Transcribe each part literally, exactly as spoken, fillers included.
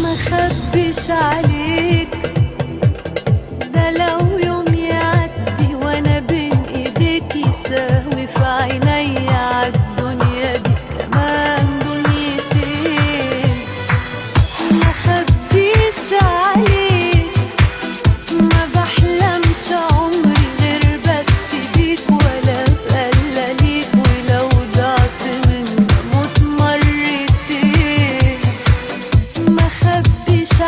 مخبيش عليك، ده لو يوم يعدي وانا بين ايديك يساوي في عيني عالدنيا دي كمان دنيتين. مخبيش عليك، ما بحلمش عمري غير بس بيك ولا بقلى ليك، ولو ضعت مني اموت مرتين. مخبيش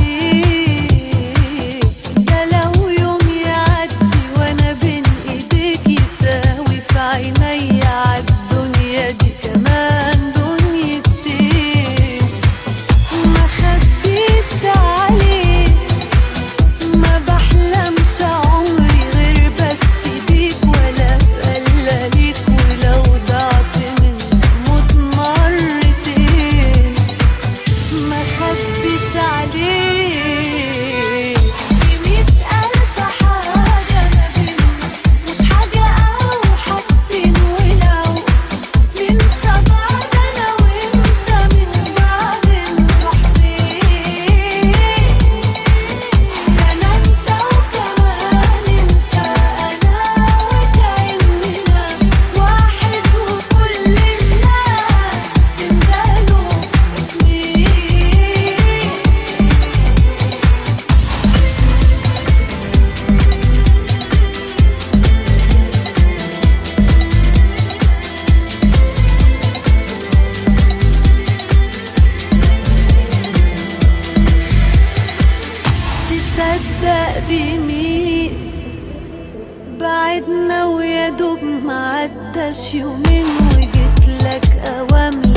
عليك، ده لو يوم يعدي وانا بين ايديك يساوي في عيني عالدنيا دي كمان دنيتين. مخبيش عليك، ما بحلمش عمري غير بس بيك ولا بقلى ليك، ولو ضعت مني اموت مرتين. مخبيش عليك. في مية ألف حاجة ما بينا، مش حاجة أو حاجتين، ولو ننسى بعض أنا وأنت من بعد نروح فين؟ أنا أنت وكمان أنت، أنا وكأننا واحد وكل الناس تندهله اسمي. تصدق بمين بعدنا ويا دوب معداش يومين وجيت لك اوام